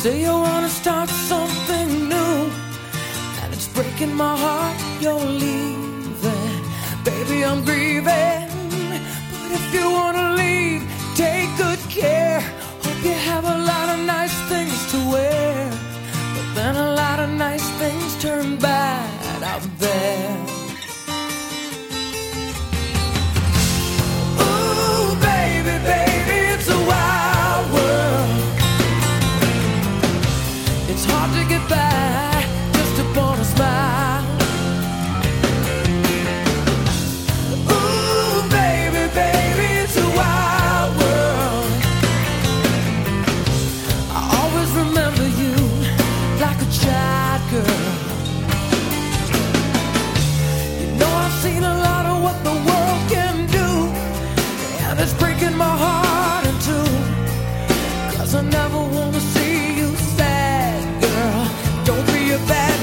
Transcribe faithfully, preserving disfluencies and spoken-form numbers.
say you wanna start something new, and it's breaking my heart you're leaving. Baby, I'm grieving, but if you wanna leave, take good care. Hope you have a lot of nice things to wear, but then a lot of nice things turn bad out there. Ooh, baby, baby, it's a wild world. It's hard to get by just upon a smile. Ooh, baby, baby, it's a wild world. I always remember you like a child girl. You know I've seen a lot of what the world can do, and it's breaking my heart in two, 'cause I never wanna see you sad, girl. Don't be a bad